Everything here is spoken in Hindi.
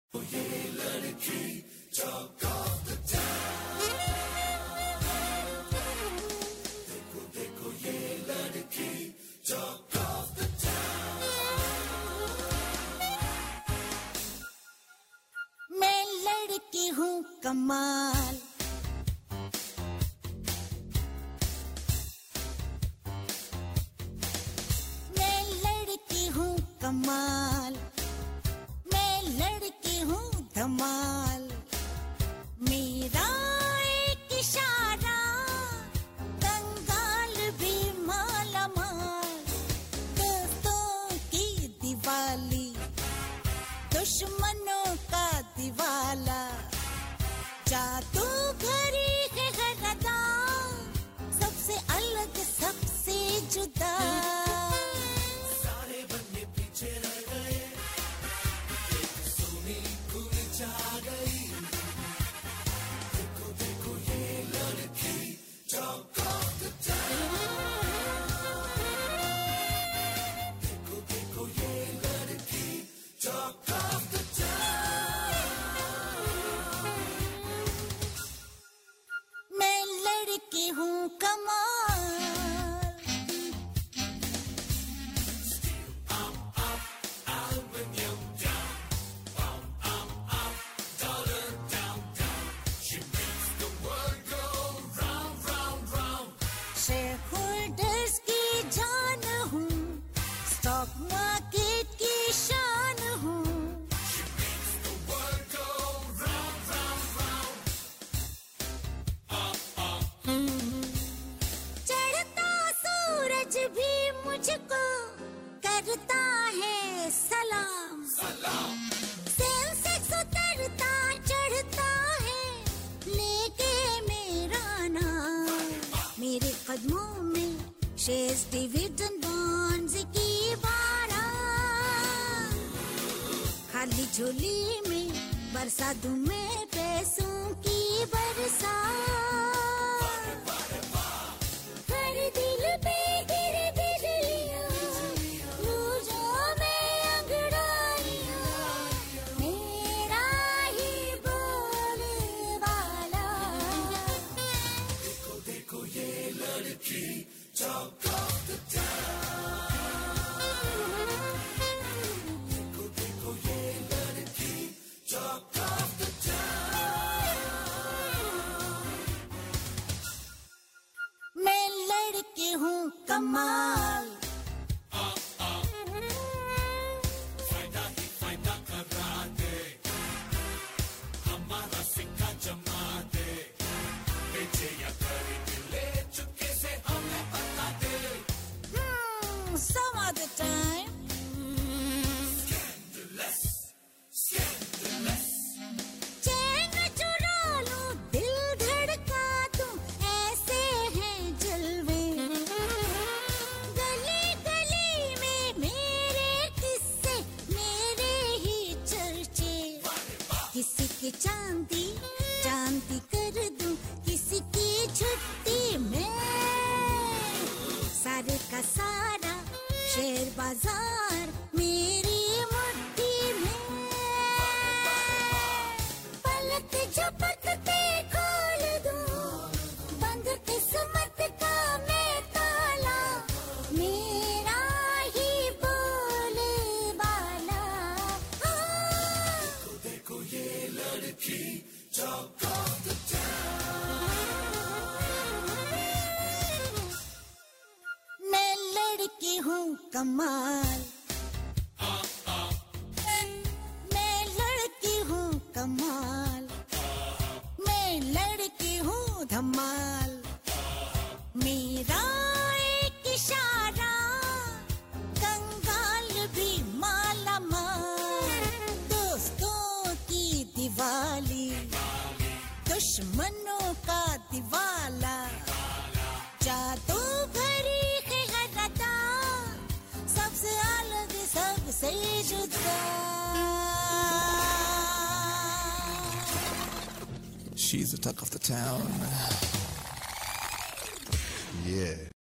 मैं लड़की हूँ कमाल, मैं लड़की हूँ कमाल, मैं लड़की हूँ धमाल। मेरा एक इशारा कंगाल भी माला माल। दोस्तों की दिवाली, दुश्मनों का दिवाला। जादूगरी है हर अदा, सबसे अलग सबसे जुदा। सारे बन्ने पीछे रह गए, एक सोनी खुल जा गई। देखो देखो ये लड़की टॉक ऑफ द टाउन। देखो देखो ये लड़की टॉक ऑफ द टाउन। मैं लड़की हूँ कमाल, Aluminum down, dollar down, down. She makes the world go round, round, round. Shareholders की जान हूँ, स्टॉक मार्केट की शान हूँ। She makes the world go round, round, round. चढ़ता सूरज भी मुझको करता है सलाम। Salam. सेंसेक्स उतरता चढ़ता है लेके मेरा नाम। मेरे कदमों में शेयर्स डिविडेंड बॉन्ड्स की बारात। खाली झोली में बरसा दूं मैं पैसों की बरसात। हर दिल पे गिरे बिजलियां, लू जाऊं मैं अंगड़ाइयां। मेरा ही बोलबाला। देखो देखो ये लड़की टॉक ऑफ द टाउन। देखो देखो ये लड़की टॉक ऑफ द टाउन। मैं लड़की हूँ कमाल, फायदा करा दे, हमारा सिक्का जमा दे। बेचे या खरीद ले, चुपके से हमें बता दे। some other time। Scandalous, scandalous. चैन चुरा लूं, दिल धड़का दूं, ऐसे हैं जलवे। गली गली में मेरे किस्से, मेरे ही चर्चे। किसी की चांदी चांदी कर दूं, किसी की छुट्टी में। सारे का सारा शेयर बाजार मेरी मुट्ठी में। पलक झपकते खोल दूं, बंद किस्मत का मैं ताला। मेरा ही बोलबाला। देखो देखो ये लड़की टॉक ऑफ द टाउन। मैं लड़की हूँ कमाल, मैं लड़की हूँ कमाल, मैं लड़की हूँ धमाल। मेरा एक इशारा कंगाल भी माला माल। दोस्तों की दिवाली, दुश्मनों का दिवाला। जादू भरी है हर अदा, सबसे अलग सबसे जुदा। She's the talk of the town. Yeah.